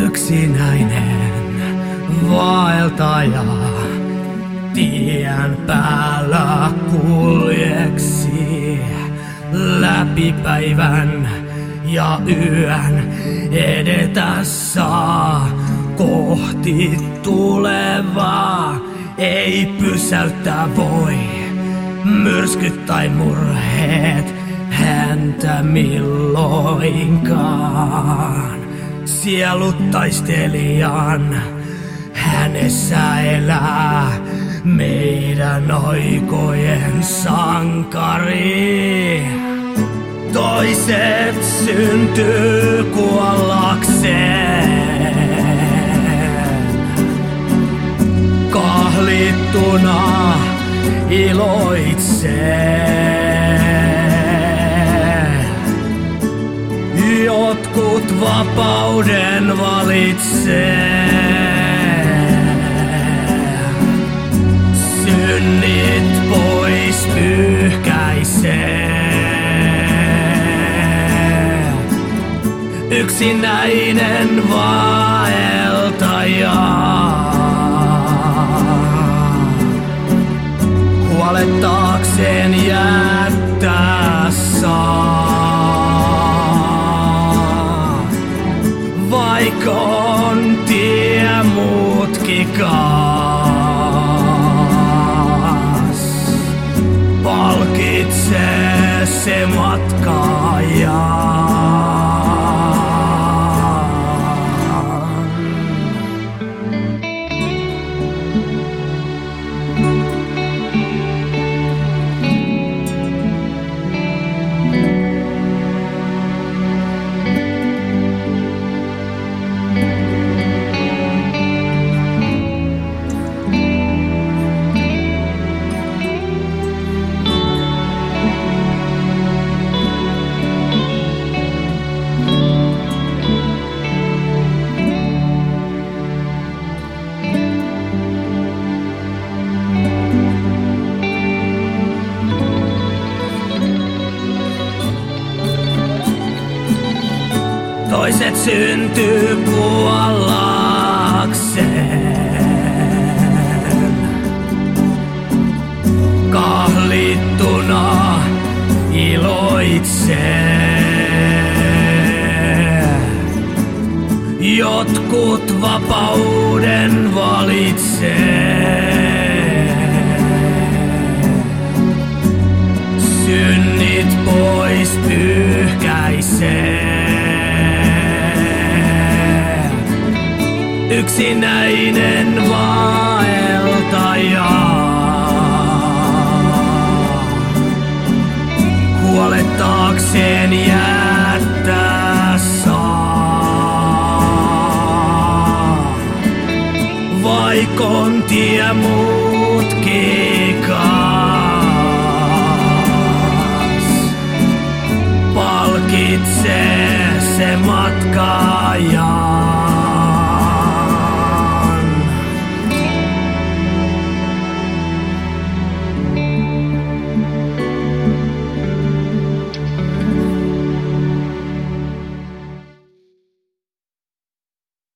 yksinäinen vaeltaja tien päällä kuljeksi läpi päivän ja yön edetä saa kohti tulevaa. Ei pysäyttää voi myrskyt tai murheet häntä milloinkaan. Sielut taistelijan hänessä elää meidän aikojen sankari. Toiset syntyy kuollakseen, kahlittuna iloitsee. Jotkut vapauden valitsee, synnit pois pyyhkäisee. Yksinäinen vaeltaja huolettaakseen jättää saa, vaikka on tie mutkikas, palkitsee se matkaaja. Toiset syntyy kuollakseen, kahlittuna iloitsee. Jotkut vapauden valitsee, synnit pois pyyhkäisee. Yksinäinen vaeltaja huolettaakseen jättää saa, vaikon tie mutkikas, palkitsee se matkaaja.